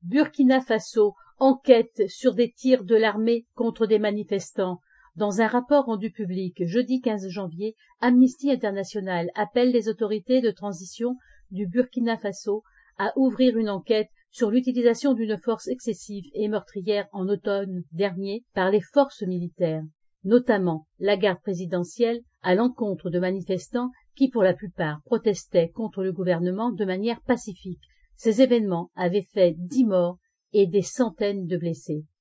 Burkina Faso enquête sur des tirs de l'armée contre des manifestants. Dans un rapport rendu public jeudi 15 janvier, Amnesty International appelle les autorités de transition du Burkina Faso à ouvrir une enquête sur l'utilisation d'une force excessive et meurtrière en automne dernier par les forces militaires, notamment la garde présidentielle, à l'encontre de manifestants qui, pour la plupart, protestaient contre le gouvernement de manière pacifique. Ces événements avaient fait 10 morts et des centaines de blessés.